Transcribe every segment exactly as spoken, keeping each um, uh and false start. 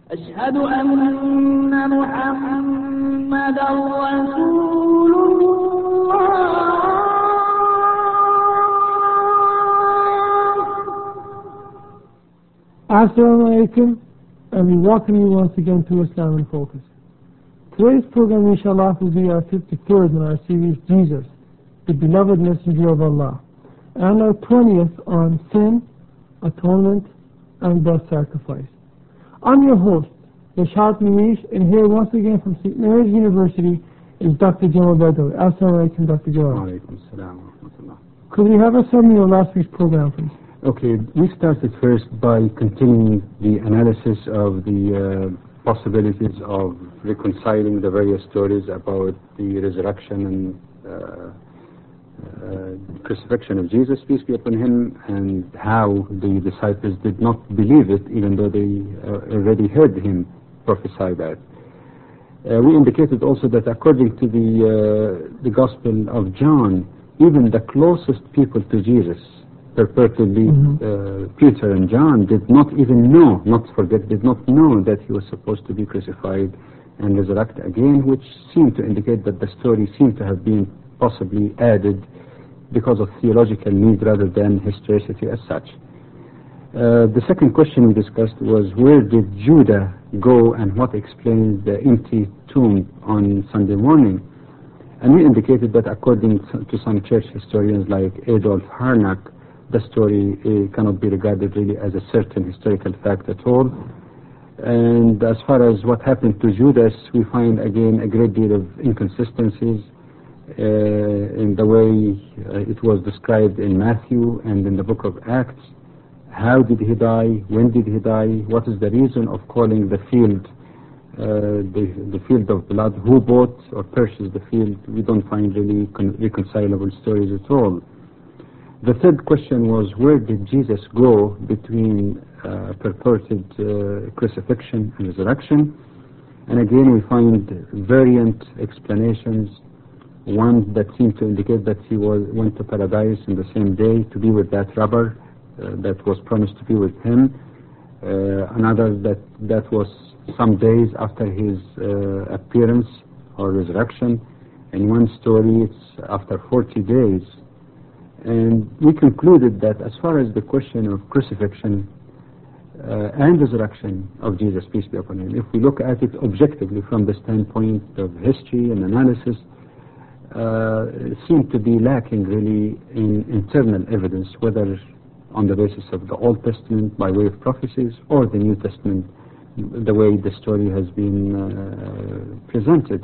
أشهد أن محمدا رسول الله. Assalamu alaikum, and we welcome you once again to Islam in Focus. Today's program, inshallah, will be our fifty-third in our series, Jesus, the beloved messenger of Allah, and our twentieth on sin, atonement, and blood sacrifice. I'm your host, Rashad Mirish, and here once again from Saint Mary's University is Doctor Jamal Badawi. Assalamu alaikum, Doctor Jamal. Wa alaikum assalam wa rahmatullah. Could we have a summary of last week's program, please? Okay, we started first by continuing the analysis of the uh, possibilities of reconciling the various stories about the resurrection and uh, uh, crucifixion of Jesus, peace be upon him, and how the disciples did not believe it, even though they uh, already heard him prophesy that. Uh, we indicated also that according to the, uh, the Gospel of John, even the closest people to Jesus, purportedly mm-hmm. uh, Peter and John, did not even know, not forget, did not know that he was supposed to be crucified and resurrect again, which seemed to indicate that the story seemed to have been possibly added because of theological need rather than historicity as such. Uh, the second question we discussed was, where did Judah go and what explains the empty tomb on Sunday morning? And we indicated that according to some church historians like Adolf Harnack, the story uh, cannot be regarded really as a certain historical fact at all. And as far as what happened to Judas, we find again a great deal of inconsistencies uh, in the way uh, it was described in Matthew and in the book of Acts. How did he die? When did he die? What is the reason of calling the field uh, the, the field of blood? Who bought or purchased the field? We don't find really con reconcilable stories at all. The third question was, where did Jesus go between uh, purported uh, crucifixion and resurrection? And again, we find variant explanations. One that seemed to indicate that he was went to paradise in the same day to be with that robber uh, that was promised to be with him. Uh, another that that was some days after his uh, appearance or resurrection. In one story, it's after forty days. And we concluded that as far as the question of crucifixion uh, and resurrection of Jesus, peace be upon him, if we look at it objectively from the standpoint of history and analysis, uh, it seemed to be lacking really in internal evidence, whether on the basis of the Old Testament by way of prophecies or the New Testament, the way the story has been uh, presented.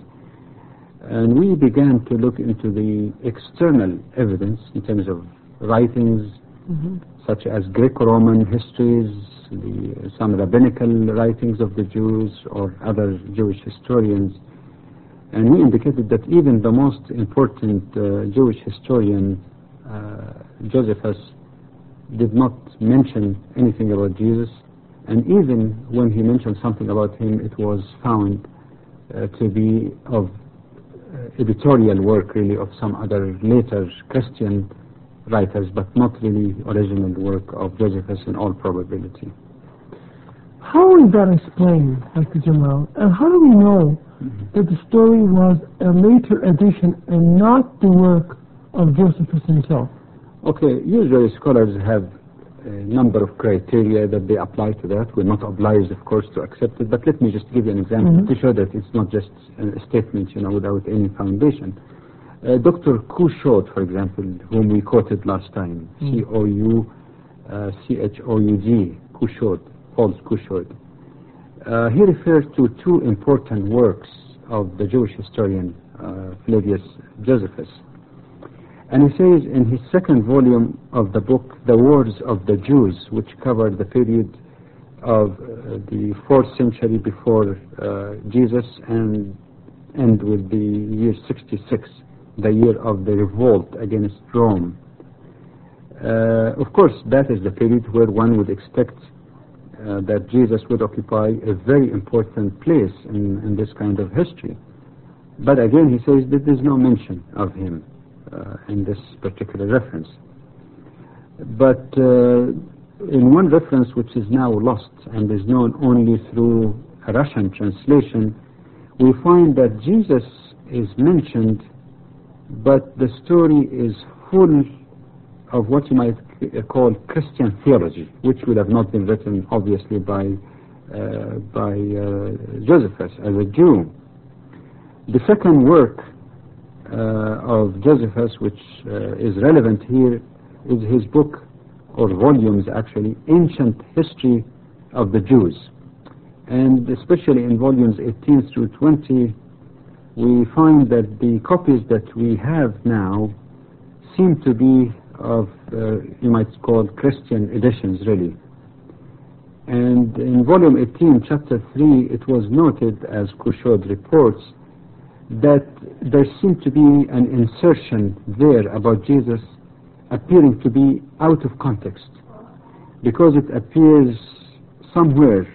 And we began to look into the external evidence in terms of writings mm-hmm. such as Greco-Roman histories, the, some rabbinical writings of the Jews or other Jewish historians. And we indicated that even the most important uh, Jewish historian, uh, Josephus, did not mention anything about Jesus. And even when he mentioned something about him, it was found uh, to be of Uh, editorial work really of some other later Christian writers, but not really original work of Josephus in all probability. How is that explained, Doctor Jamal? And how do we know mm-hmm. that the story was a later addition and not the work of Josephus himself? Okay, usually scholars have a number of criteria that they apply to that. We're not obliged, of course, to accept it, but let me just give you an example mm-hmm. to show that it's not just a statement, you know, without any foundation. Uh, Doctor Couchoud, for example, whom we quoted last time, mm-hmm. C O U C H O U G, Couchoud, Paul Couchoud. Uh, he refers to two important works of the Jewish historian uh, Flavius Josephus. And he says in his second volume of the book, The Wars of the Jews, which covered the period of uh, the fourth century before uh, Jesus and end with the year sixty-six, the year of the revolt against Rome. Uh, of course, that is the period where one would expect uh, that Jesus would occupy a very important place in, in this kind of history. But again, he says that there's no mention of him Uh, in this particular reference. But uh, in one reference which is now lost and is known only through a Russian translation, we find that Jesus is mentioned, but the story is full of what you might call Christian theology, which would have not been written, obviously, by uh, by uh, Josephus as a Jew. The second work uh, of Josephus, which uh, is relevant here, is his book, or volumes actually, Ancient History of the Jews. And especially in volumes eighteen through twenty, we find that the copies that we have now seem to be of, uh, you might call Christian editions, really. And in volume eighteen, chapter three, it was noted, as Kushod reports, that there seemed to be an insertion there about Jesus appearing to be out of context, because it appears somewhere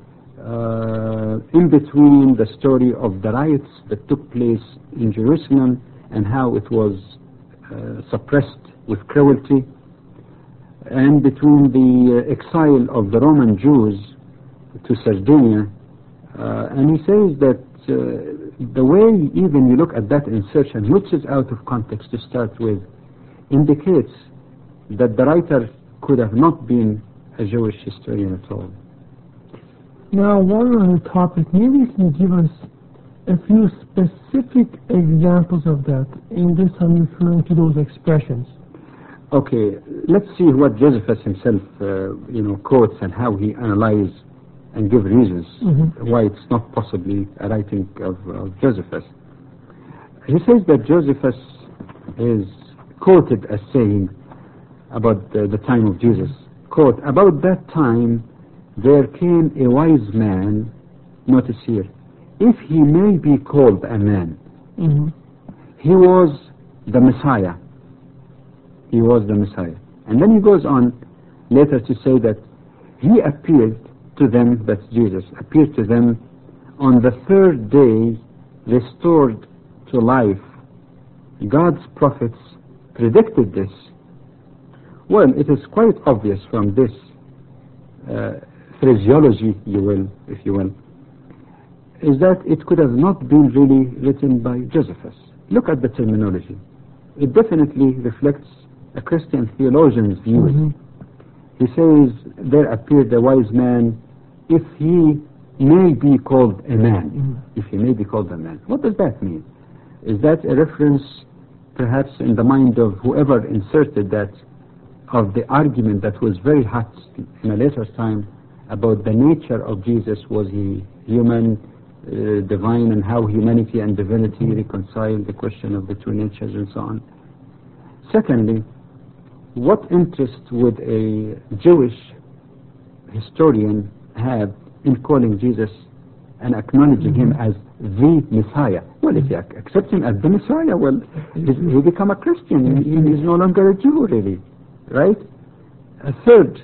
uh, in between the story of the riots that took place in Jerusalem and how it was uh, suppressed with cruelty, and between the uh, exile of the Roman Jews to Sardinia. Uh, and he says that uh, the way even you look at that insertion, which is out of context to start with, indicates that the writer could have not been a Jewish historian at all. Now, while we're on the topic, maybe you can give us a few specific examples of that. In this, I'm referring to those expressions. Okay, let's see what Josephus himself, uh, you know, quotes and how he analyzes and give reasons mm-hmm. why it's not possibly a writing of, of Josephus. He says that Josephus is quoted as saying about the, the time of Jesus, quote, about that time there came a wise man, notice here, if he may be called a man. Mm-hmm. He was the Messiah. He was the Messiah. And then he goes on later to say that he appeared to them, that's Jesus, appeared to them on the third day, restored to life. God's prophets predicted this. Well, it is quite obvious from this uh, phraseology, you will, if you will, is that it could have not been really written by Josephus. Look at the terminology. It definitely reflects a Christian theologian's view. Mm-hmm. He says, there appeared a wise man, if he may be called a man. Mm-hmm. If he may be called a man. What does that mean? Is that a reference, perhaps, in the mind of whoever inserted that, of the argument that was very hot in a later time about the nature of Jesus? Was he human, uh, divine, and how humanity and divinity reconcile the question of the two natures and so on? Secondly, what interest would a Jewish historian have in calling Jesus and acknowledging him as the Messiah? Well, if you accept him as the Messiah, well, he become a Christian. He is no longer a Jew, really, right? A third,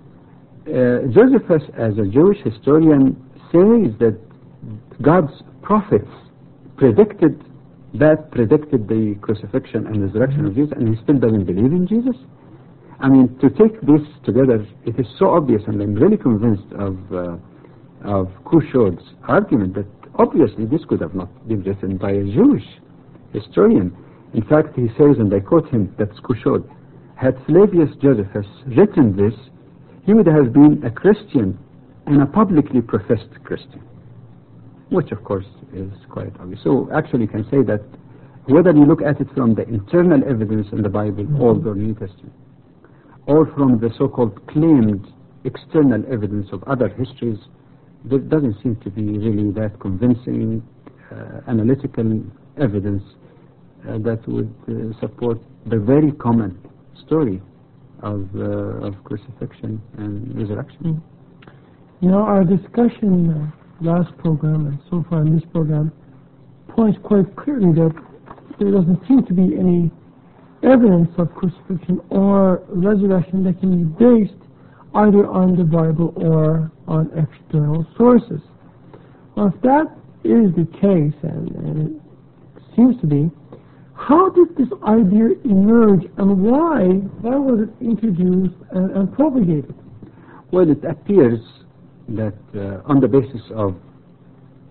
uh, Josephus, as a Jewish historian, says that God's prophets predicted that, predicted the crucifixion and resurrection of Jesus, and he still doesn't believe in Jesus? I mean, to take this together, it is so obvious, and I'm really convinced of uh, of Kushod's argument that obviously this could have not been written by a Jewish historian. In fact, he says, and I quote him, that's Kushod, had Flavius Josephus written this, he would have been a Christian and a publicly professed Christian, which of course is quite obvious. So actually you can say that whether you look at it from the internal evidence in the Bible, mm-hmm. Old or New Testament, or from the so-called claimed external evidence of other histories, there doesn't seem to be really that convincing uh, analytical evidence uh, that would uh, support the very common story of, uh, of crucifixion and resurrection. Mm. You know, our discussion uh, last program and so far in this program points quite clearly that there doesn't seem to be any evidence of crucifixion or resurrection that can be based either on the Bible or on external sources. Well, if that is the case, and, and it seems to be, how did this idea emerge, and why, why was it introduced and, and propagated? Well, it appears that uh, on the basis of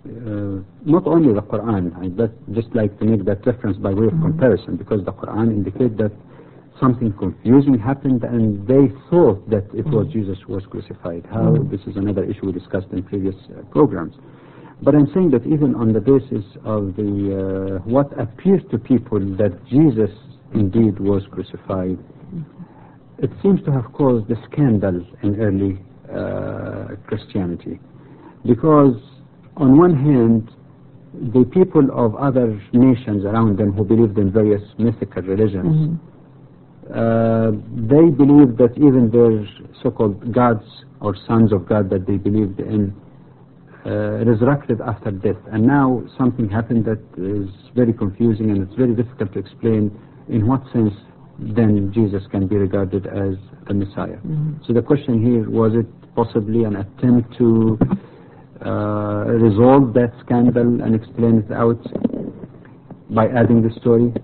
uh, not only the Quran, I but just like to make that reference by way of Mm-hmm. comparison, because the Quran indicates that something confusing happened and they thought that it was Mm-hmm. Jesus who was crucified. How? Mm-hmm. This is another issue we discussed in previous uh, programs. But I'm saying that even on the basis of the uh, what appeared to people that Jesus indeed was crucified, it seems to have caused a scandal in early uh, Christianity. Because on one hand, the people of other nations around them who believed in various mythical religions, Mm-hmm. uh, they believed that even their so-called gods or sons of God that they believed in uh, resurrected after death. And now something happened that is very confusing, and it's very difficult to explain in what sense then Jesus can be regarded as the Messiah. Mm-hmm. So the question here, was it possibly an attempt to uh, resolve that scandal and explain it out by adding the story?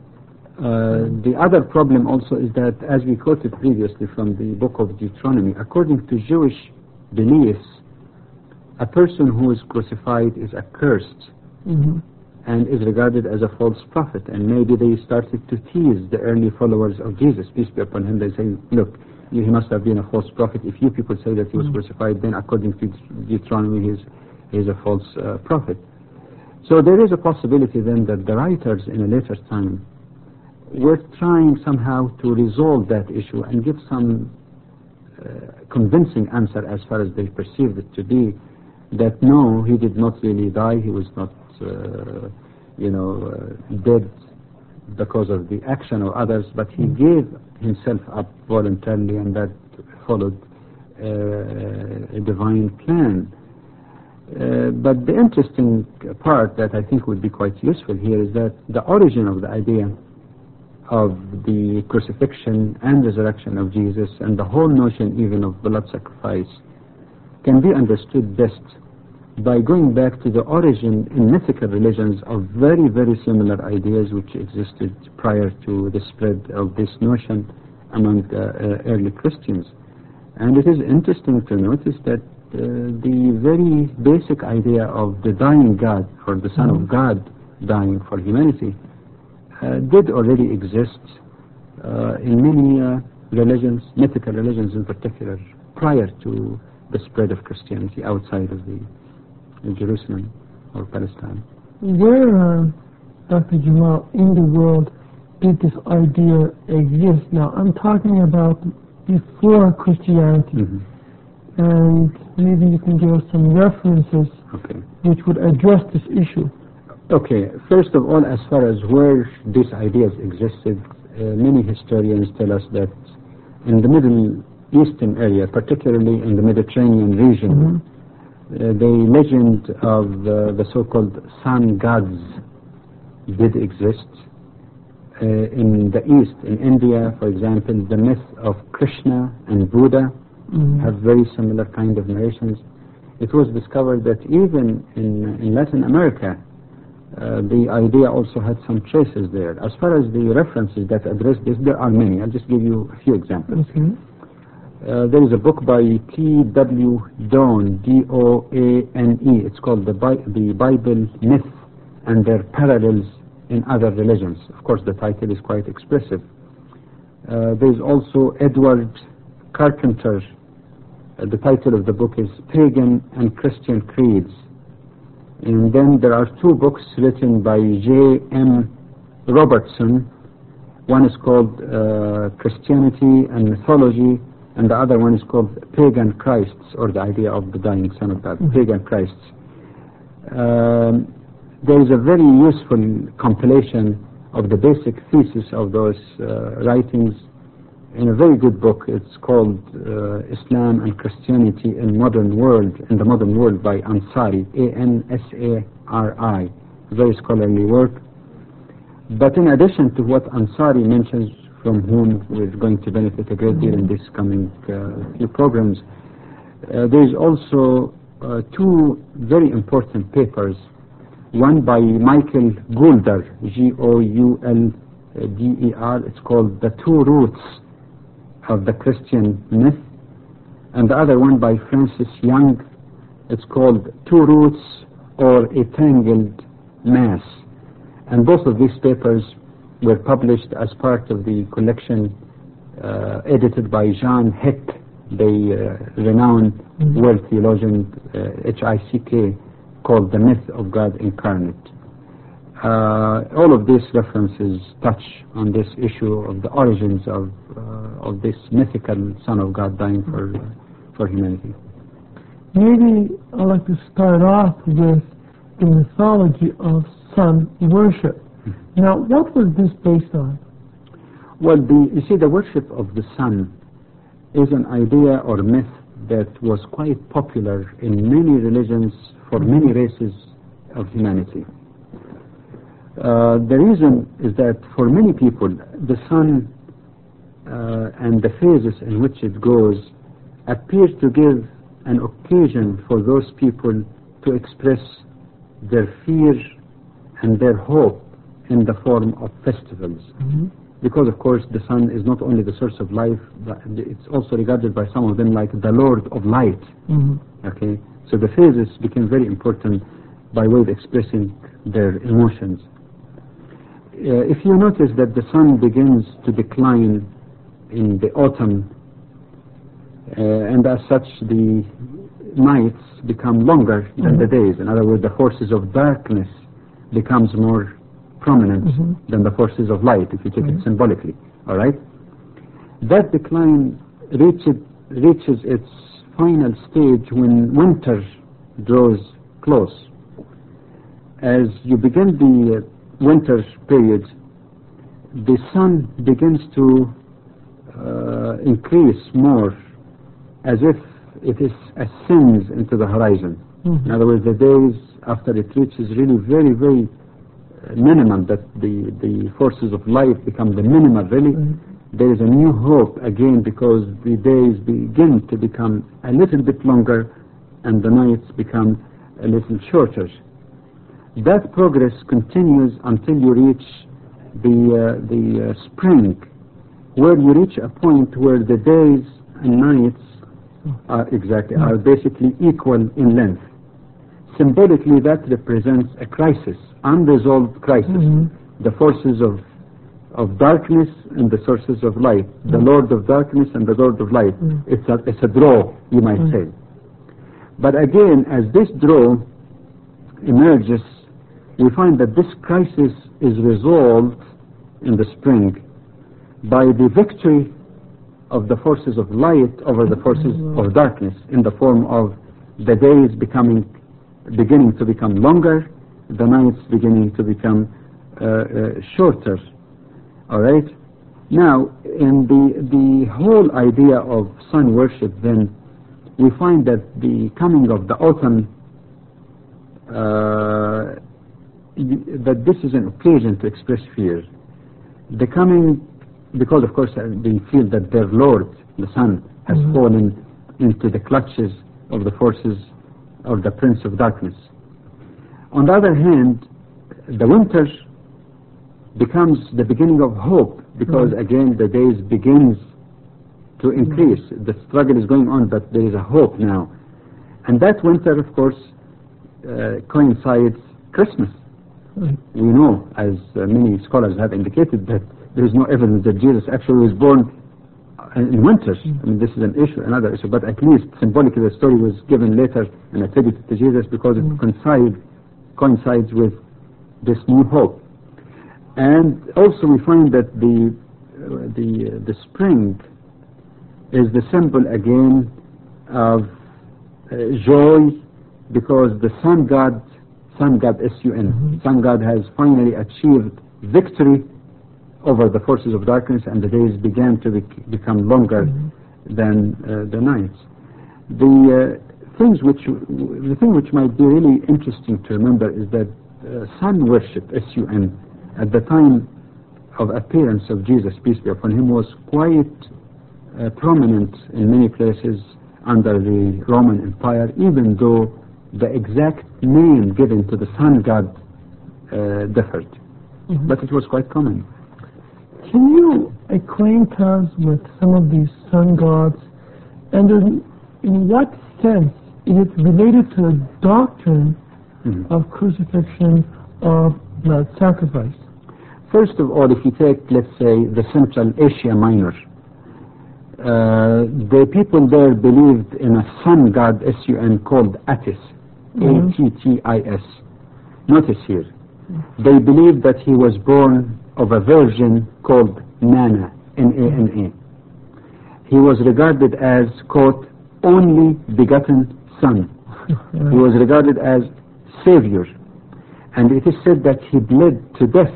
Uh, the other problem also is that, as we quoted previously from the book of Deuteronomy, according to Jewish beliefs, a person who is crucified is accursed Mm-hmm. and is regarded as a false prophet. And maybe they started to tease the early followers of Jesus, peace be upon him. They say, look, he must have been a false prophet. If you people say that he was Mm-hmm. crucified, then according to Deuteronomy, he is, he is a false uh, prophet. So there is a possibility then that the writers in a later time were trying somehow to resolve that issue and give some uh, convincing answer as far as they perceived it to be, that no, he did not really die, he was not, uh, you know, uh, dead because of the action of others, but he gave himself up voluntarily, and that followed uh, a divine plan. Uh, but the interesting part that I think would be quite useful here is that the origin of the idea of the crucifixion and resurrection of Jesus, and the whole notion even of blood sacrifice, can be understood best by going back to the origin in mythical religions of very, very similar ideas which existed prior to the spread of this notion among uh, uh, early Christians. And it is interesting to notice that uh, the very basic idea of the dying God, or the Son of God dying for humanity, uh, did already exist uh, in many uh, religions, mythical religions in particular, prior to the spread of Christianity outside of the in Jerusalem or Palestine. Where, uh, Doctor Jamal, in the world did this idea exist? Now, I'm talking about before Christianity, Mm-hmm. and maybe you can give us some references Okay. which would address this issue. Okay. First of all, as far as where these ideas existed, uh, many historians tell us that in the Middle Eastern area, particularly in the Mediterranean region, Mm-hmm. Uh, the legend of uh, the so-called sun gods did exist. Uh, in the East, in India, for example, the myth of Krishna and Buddha Mm-hmm. have very similar kind of narrations. It was discovered that even in, in Latin America, uh, the idea also had some traces there. As far as the references that address this, there are many. I'll just give you a few examples. Okay. Uh, there is a book by T W Doane, D O A N E. It's called the, Bi the Bible Myth and Their Parallels in Other Religions. Of course, the title is quite expressive. Uh, there is also Edward Carpenter. Uh, the title of the book is Pagan and Christian Creeds. And then there are two books written by J M Robertson. One is called uh, Christianity and Mythology, and the other one is called Pagan Christs, or the idea of the dying Son of God, mm-hmm. Pagan Christs. Um, there is a very useful compilation of the basic thesis of those uh, writings in a very good book. It's called uh, Islam and Christianity in Modern World, in the Modern World by Ansari, A N S A R I, very scholarly work. But in addition to what Ansari mentions, from whom we're going to benefit a great deal in this coming uh, few programs, uh, there is also uh, two very important papers, one by Michael Goulder, G O U L D E R, it's called The Two Roots of the Christian Myth, and the other one by Francis Young, it's called Two Roots or a tangled mass. And both of these papers were published as part of the collection uh, edited by John Hick, the uh, renowned mm-hmm. world theologian, uh, H I C K, called The Myth of God Incarnate. Uh, all of these references touch on this issue of the origins of uh, of this mythical Son of God dying for uh, for humanity. Maybe I'd like to start off with the mythology of sun worship. Mm-hmm. Now, what was this based on? Well, the, you see, the worship of the sun is an idea or myth that was quite popular in many religions for many races of humanity. Uh, the reason is that for many people, the sun uh, and the phases in which it goes appear to give an occasion for those people to express their fear and their hope in the form of festivals. Mm-hmm. Because, of course, the sun is not only the source of life, but it's also regarded by some of them like the Lord of light. Mm-hmm. Okay, so the phases became very important by way of expressing their emotions. Uh, if you notice that the sun begins to decline in the autumn, uh, and as such the nights become longer mm-hmm. than the days. In other words, the forces of darkness becomes more prominent mm-hmm. than the forces of light, if you take mm-hmm. it symbolically. All right? That decline reaches, reaches its final stage when winter draws close. As you begin the uh, winter period, the sun begins to uh, increase more, as if it is ascends into the horizon. Mm-hmm. In other words, the days after it reaches really very, very uh, minimum, that the, the forces of life become the minimum, really, mm-hmm. there is a new hope again, because the days begin to become a little bit longer and the nights become a little shorter. That progress continues until you reach the, uh, the uh, spring, where you reach a point where the days and nights are exactly are basically equal in length. Symbolically, that represents a crisis, unresolved crisis. Mm-hmm. The forces of of darkness and the sources of light, mm-hmm. the Lord of darkness and the Lord of light. Mm-hmm. It's a it's a draw, you might mm-hmm. say. But again, as this draw emerges, we find that this crisis is resolved in the spring by the victory of the forces of light over the forces of darkness, in the form of the days becoming, beginning to become longer, the nights beginning to become uh, uh, shorter. All right. Now, in the the whole idea of sun worship, then we find that the coming of the autumn, uh, that this is an occasion to express fear. The coming, because of course they feel that their Lord, the sun, has mm-hmm. fallen into the clutches of the forces of the Prince of Darkness. On the other hand, the winter becomes the beginning of hope, because mm-hmm. again the days begins to increase. Mm-hmm. The struggle is going on, but there is a hope now. And that winter, of course, uh, coincides Christmas. Mm-hmm. We know, as uh, many scholars have indicated, that there is no evidence that Jesus actually was born in winter. Mm-hmm. I mean, this is an issue, another issue, but at least symbolically the story was given later and attributed to Jesus because mm-hmm. it coincides, coincides with this new hope. And also we find that the uh, the uh, the spring is the symbol again of uh, joy, because the sun god, sun god S U N, mm-hmm. sun god has finally achieved victory over the forces of darkness, and the days began to bec become longer mm-hmm. than uh, the nights. The uh, things which the thing which might be really interesting to remember is that uh, sun worship, S U N, at the time of appearance of Jesus, peace be upon him, was quite uh, prominent in many places under the Roman Empire, even though the exact name given to the sun god uh, differed. Mm-hmm. But it was quite common. Can you acquaint us with some of these sun gods, and in, in what sense is it related to a doctrine Mm-hmm. of crucifixion, of blood sacrifice? First of all, if you take, let's say, the Central Asia Minor, uh, the people there believed in a sun god, S U N, called Attis, Mhm. A T T I S. Notice here, they believed that he was born of a virgin called Nana, N A N A. He was regarded as, quote, only begotten son. He was regarded as savior. And it is said that he bled to death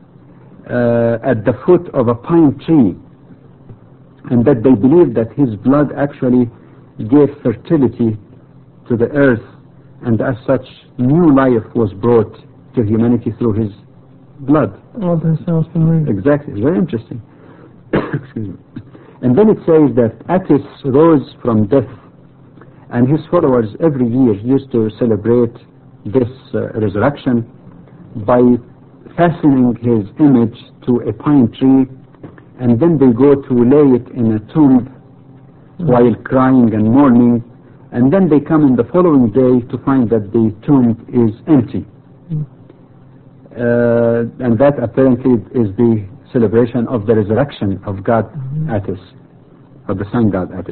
uh, at the foot of a pine tree, and that they believed that his blood actually gave fertility to the earth, and as such new life was brought to humanity through his blood. All that sounds familiar. Exactly, it's very interesting. Excuse me. And then it says that Attis rose from death, and his followers every year used to celebrate this uh, resurrection by fastening his image to a pine tree, and then they go to lay it in a tomb mm. while crying and mourning, and then they come in the following day to find that the tomb is empty. Mm. Uh, and that apparently is the celebration of the resurrection of God mm-hmm. Attis, of the sun god Attis.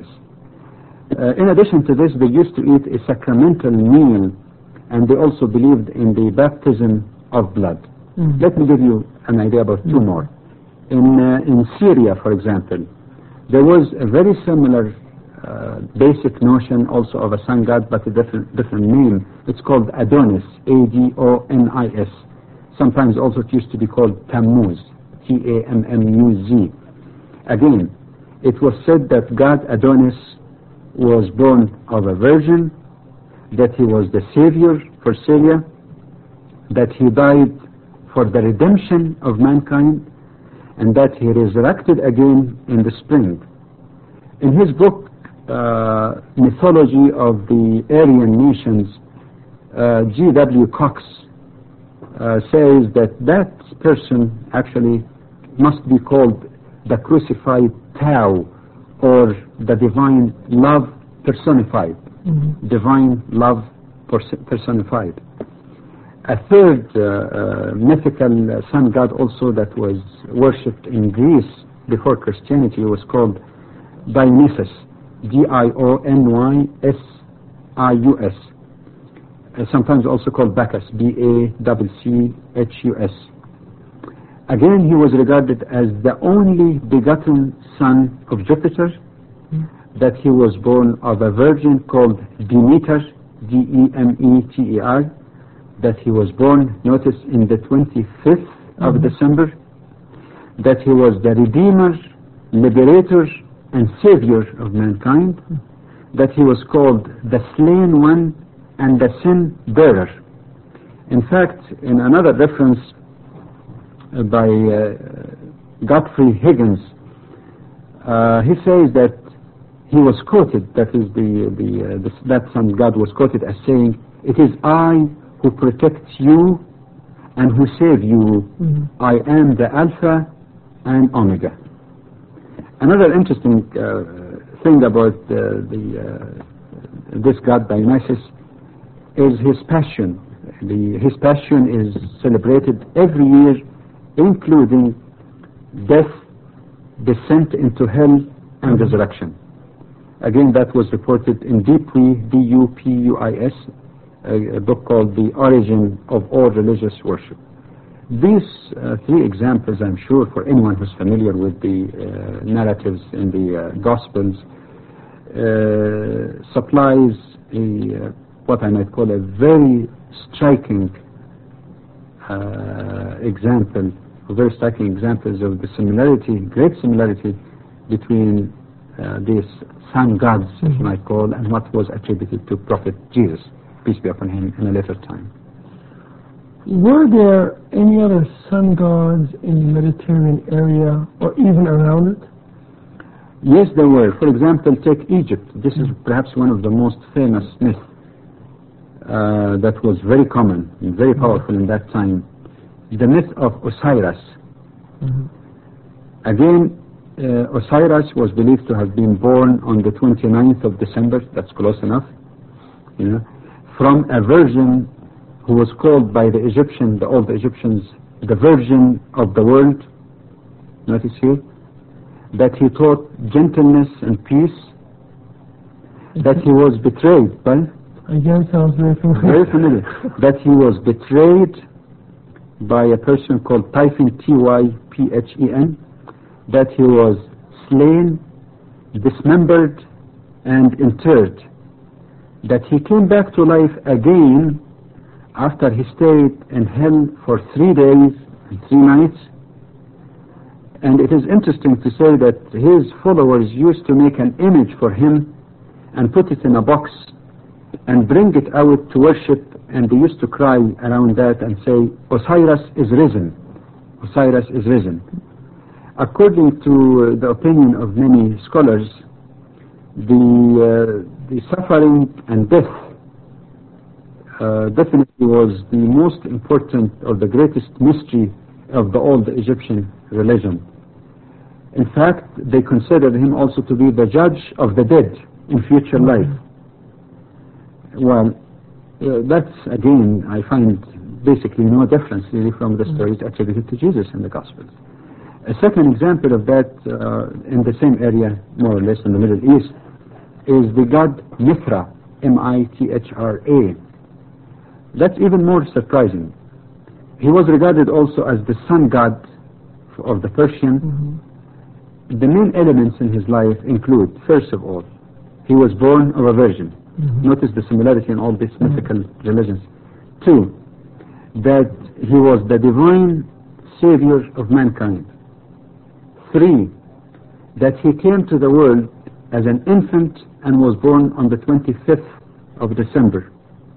Uh, in addition to this, they used to eat a sacramental meal, and they also believed in the baptism of blood. Mm-hmm. Let me give you an idea about mm-hmm. two more. In, uh, in Syria, for example, there was a very similar uh, basic notion also of a sun god, but a different, different name. It's called Adonis, A D O N I S. Sometimes also it used to be called Tammuz, T A M M U Z. Again, it was said that God Adonis was born of a virgin, that he was the savior for Syria, that he died for the redemption of mankind, and that he resurrected again in the spring. In his book, uh, Mythology of the Aryan Nations, uh, G W Cox uh, says that that person actually must be called the crucified Tao, or the divine love personified. Mm-hmm. Divine love personified. A third uh, uh, mythical uh, sun god also that was worshipped in Greece before Christianity was called Dionysus, D I O N Y S I U S. Uh, sometimes also called Bacchus, B A C C H U S. Again, he was regarded as the only begotten son of Jupiter, mm. that he was born of a virgin called Demeter, D E M E T E R, that he was born, notice, in the twenty-fifth mm-hmm. of December, that he was the Redeemer, Liberator, and Savior of mankind, mm. that he was called the Slain One and the Sin Bearer. In fact, in another reference uh, by uh, Godfrey Higgins, uh, he says that he was quoted, that is the, the, uh, the that sun god was quoted as saying, "It is I who protects you and who save you. Mm-hmm. I am the Alpha and Omega." Another interesting uh, thing about uh, the uh, this god Dionysus is his passion. The, his passion is celebrated every year, including death, descent into hell, and resurrection. Again, that was reported in Dupuis, D U P U I S, a, a book called The Origin of All Religious Worship. These uh, three examples, I'm sure, for anyone who's familiar with the uh, narratives in the uh, Gospels, uh, supplies a, uh, what I might call a very striking uh, example, very striking examples of the similarity, great similarity between uh, these sun gods, mm-hmm. if you might call, and what was attributed to Prophet Jesus, peace be upon him, in a later time. Were there any other sun gods in the Mediterranean area or even around it? Yes, there were. For example, take Egypt. This is perhaps one of the most famous myths uh, that was very common and very powerful mm-hmm. in that time. The myth of Osiris. Mm-hmm. Again, uh, Osiris was believed to have been born on the twenty-ninth of December, that's close enough, you know, from a virgin who was called by the Egyptian, the old Egyptians, the Virgin of the world. Notice here that he taught gentleness and peace, that he was betrayed by, again sounds very familiar. very familiar, that he was betrayed by a person called Typhon, T Y P H E N, that he was slain, dismembered, and interred, that he came back to life again after he stayed in hell for three days and three nights. And it is interesting to say that his followers used to make an image for him and put it in a box and bring it out to worship, and they used to cry around that and say, Osiris is risen, Osiris is risen. According to uh, the opinion of many scholars, the, uh, the suffering and death uh, definitely was the most important or the greatest mystery of the old Egyptian religion. In fact, they considered him also to be the judge of the dead in future life. Well, uh, that's again, I find basically no difference really from the stories attributed to Jesus in the Gospels. A second example of that uh, in the same area, more or less in the Middle East, is the god Mithra, M I T H R A. That's even more surprising. He was regarded also as the sun god of the Persian. Mm-hmm. The main elements in his life include, first of all, he was born of a virgin. Mm-hmm. Notice the similarity in all these mm-hmm. mythical religions. Two, that he was the divine savior of mankind. Three, that he came to the world as an infant and was born on the twenty-fifth of December.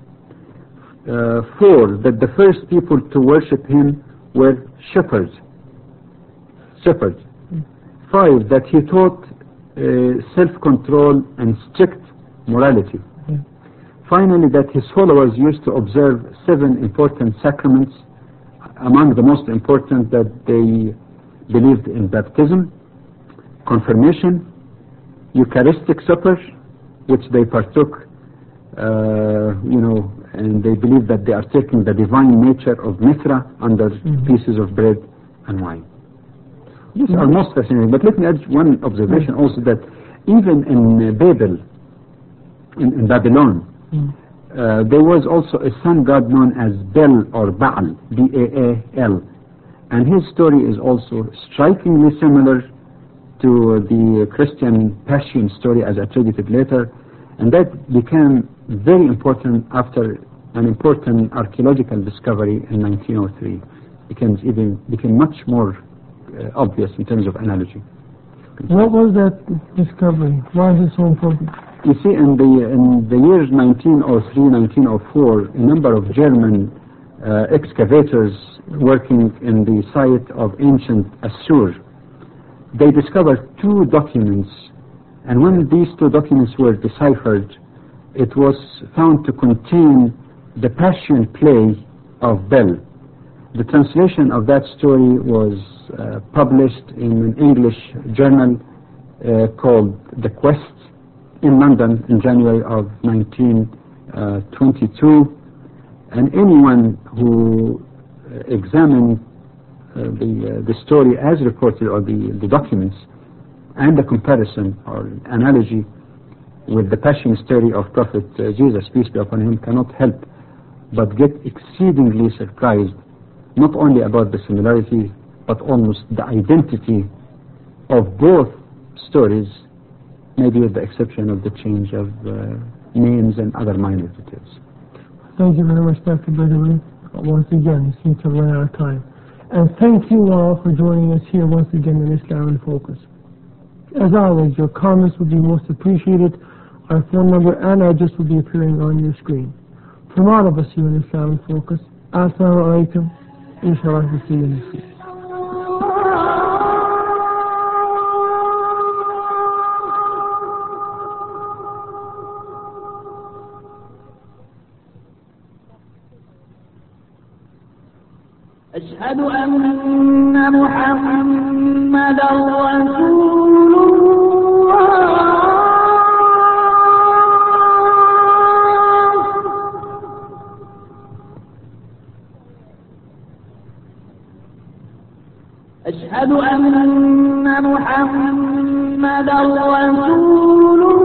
Uh, four, that the first people to worship him were shepherds. Shepherds. Five, that he taught uh, self-control and strict morality. Yeah. Finally, that his followers used to observe seven important sacraments, among the most important that they believed in: baptism, confirmation, Eucharistic supper, which they partook, uh, you know, and they believed that they are taking the divine nature of Mithra under mm-hmm. pieces of bread and wine. These mm-hmm. are most fascinating. But let me add one observation mm-hmm. also, that even in uh, Babel, in, in Babylon, mm-hmm. uh, there was also a sun god known as Bel or Baal, B A A L. And his story is also strikingly similar to the Christian Passion story as attributed later, and that became very important after an important archaeological discovery in nineteen oh three. Became even became much more uh, obvious in terms of analogy. What was that discovery? Why is it so important? You see, in the in the years nineteen oh three, nineteen oh four, a number of German uh, excavators working in the site of ancient Assur, they discovered two documents, and when these two documents were deciphered, it was found to contain the Passion play of Bel. The translation of that story was uh, published in an English journal uh, called The Quest in London in January of nineteen twenty-two, and anyone who uh, examined Uh, the uh, the story as reported, or the the documents, and the comparison or analogy with the Passion story of Prophet uh, Jesus, peace be upon him, cannot help but get exceedingly surprised, not only about the similarity but almost the identity of both stories, maybe with the exception of the change of uh, names and other minor details. Thank you very much, Doctor Bedouin. Once again, you seem to run out of time. And thank you all for joining us here once again in Islam in Focus. As always, your comments would be most appreciated. Our phone number and address will be appearing on your screen. From all of us here in Islam in Focus, Assalamu alaikum. Inshallah, we'll see you next week. أشهد أن محمدا رسول الله. أشهد أن محمدا رسول